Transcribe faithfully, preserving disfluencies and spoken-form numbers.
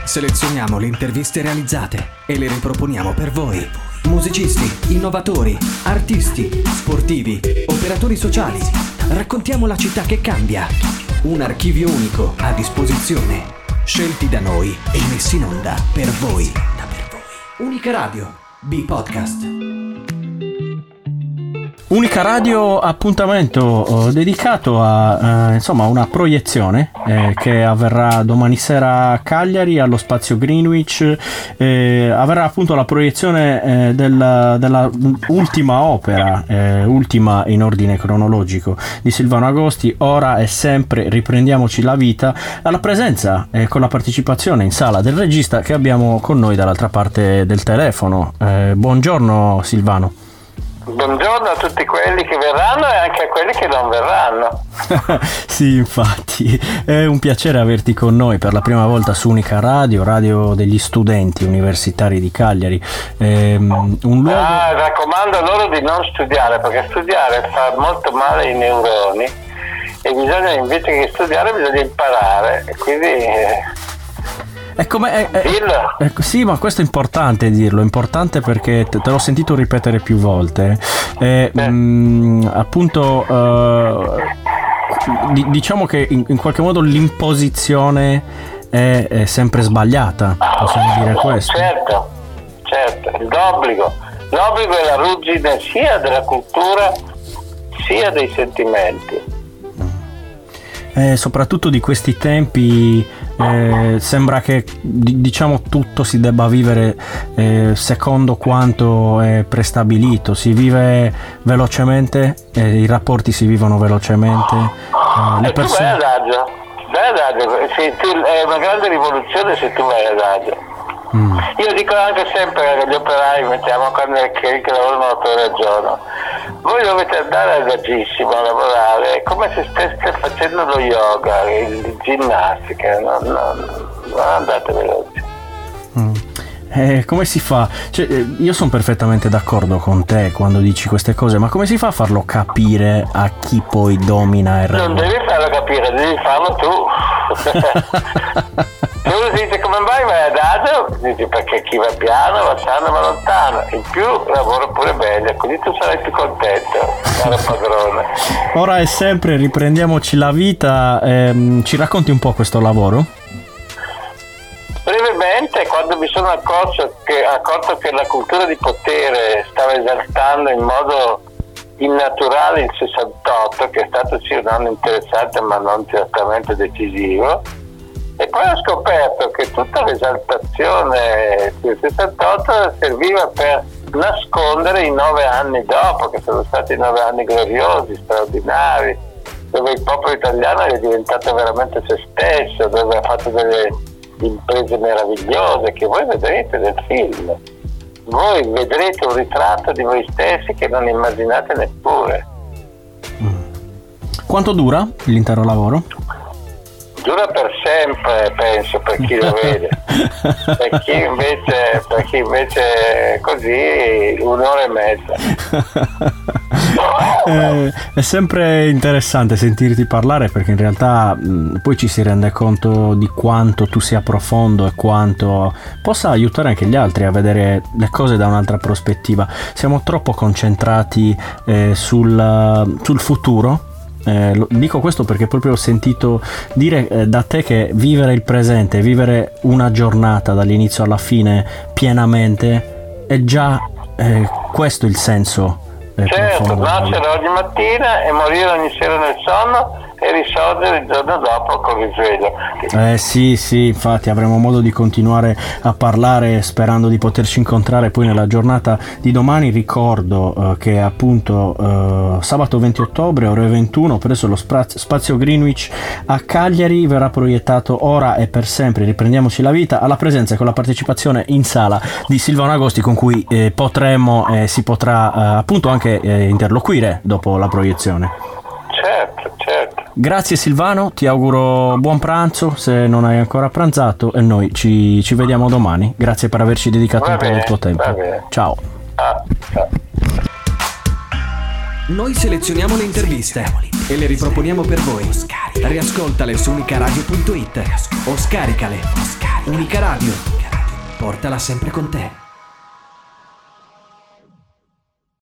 Selezioniamo le interviste realizzate e le riproponiamo per voi. Musicisti, innovatori, artisti, sportivi, operatori sociali. Raccontiamo la città che cambia. Un archivio unico a disposizione. Scelti da noi e messi in onda per voi. Unica Radio, B-Podcast. Unica Radio, appuntamento eh, dedicato a eh, insomma una proiezione eh, che avverrà domani sera a Cagliari allo Spazio Greenwich. Eh, avverrà appunto la proiezione eh, della, della ultima opera, eh, ultima in ordine cronologico, di Silvano Agosti, Ora e sempre riprendiamoci la vita, alla presenza e eh, con la partecipazione in sala del regista che abbiamo con noi dall'altra parte del telefono. Eh, buongiorno Silvano. Buongiorno a tutti quelli che verranno e anche a quelli che non verranno. Sì, infatti, è un piacere averti con noi per la prima volta su Unica Radio, radio degli studenti universitari di Cagliari. Ehm, un luogo... Ah, raccomando loro di non studiare, perché studiare fa molto male ai neuroni e bisogna, invece che studiare, bisogna imparare, e quindi... Eh... È come, è, è, è, sì, ma questo è importante dirlo, è importante perché te, te l'ho sentito ripetere più volte. E, eh. mh, appunto, uh, di, diciamo che in, in qualche modo l'imposizione è, è sempre sbagliata, possiamo dire questo? Certo, certo, l'obbligo. L'obbligo è la ruggine sia della cultura sia dei sentimenti. Eh, soprattutto di questi tempi eh, sembra che diciamo tutto si debba vivere eh, secondo quanto è prestabilito, si vive velocemente, eh, i rapporti si vivono velocemente, eh, le persone... Tu vai adagio, vai adagio, sì, tu, è una grande rivoluzione se tu vai adagio. Mm. Io dico anche sempre agli operai, mettiamo quando che, che lavorano otto ore al giorno, voi dovete andare adagissimo a lavorare, è come se steste facendo lo yoga, il ginnastica, non, non, non andate veloci. Mm. Eh, come si fa? Cioè, io sono perfettamente d'accordo con te quando dici queste cose, ma come si fa a farlo capire a chi poi domina il regno? Non devi farlo capire, devi farlo tu. Tu dici come mai vai adagio? Dici perché chi va piano va sano va lontano, in più lavoro pure meglio, così tu sarai più contento, caro padrone. Ora è sempre riprendiamoci la vita, ehm, ci racconti un po' questo lavoro? Brevemente, quando mi sono accorto che, accorto che la cultura di potere stava esaltando in modo innaturale il sessantotto, che è stato sì un anno interessante ma non certamente decisivo, e poi ho scoperto che tutta l'esaltazione del sessantotto serviva per nascondere i nove anni dopo, che sono stati nove anni gloriosi, straordinari, dove il popolo italiano è diventato veramente se stesso, dove ha fatto delle imprese meravigliose che voi vedrete nel film. Voi vedrete un ritratto di voi stessi che non immaginate neppure. Quanto dura l'intero lavoro? Dura per sempre, penso, per chi lo vede. per chi invece per chi invece così un'ora e mezza. eh, è sempre interessante sentirti parlare, perché in realtà mh, poi ci si rende conto di quanto tu sia profondo e quanto possa aiutare anche gli altri a vedere le cose da un'altra prospettiva. Siamo troppo concentrati eh, sul, sul futuro. Eh, lo, dico questo perché proprio ho sentito dire eh, da te che vivere il presente, vivere una giornata dall'inizio alla fine pienamente è già eh, questo il senso. Eh, certo, nascere ogni mattina e morire ogni sera nel sonno e risorgere il giorno dopo con il risveglio. Eh sì, sì, infatti avremo modo di continuare a parlare sperando di poterci incontrare poi nella giornata di domani. Ricordo eh, che appunto eh, sabato venti ottobre ore ventuno presso lo spazio, spazio Greenwich a Cagliari verrà proiettato Ora e per sempre riprendiamoci la vita, alla presenza e con la partecipazione in sala di Silvano Agosti, con cui eh, potremo e eh, si potrà eh, appunto anche eh, interloquire dopo la proiezione. Certo, certo. Grazie Silvano, ti auguro buon pranzo se non hai ancora pranzato e noi ci, ci vediamo domani. Grazie per averci dedicato va un bene, po' del tuo tempo. Ciao. Ah, ciao. Noi selezioniamo le interviste e le riproponiamo per voi. Riascoltale su unicaradio punto it o scaricale. Unica Radio. Portala sempre con te.